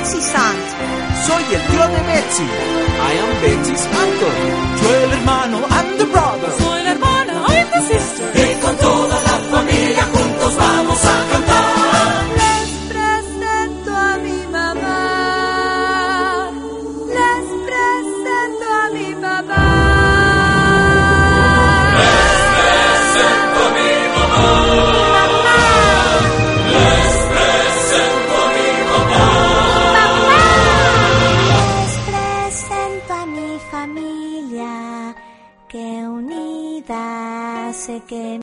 Betsy Sant. Soy el tío de Betsy. I am Betsy's uncle. Yo el hermano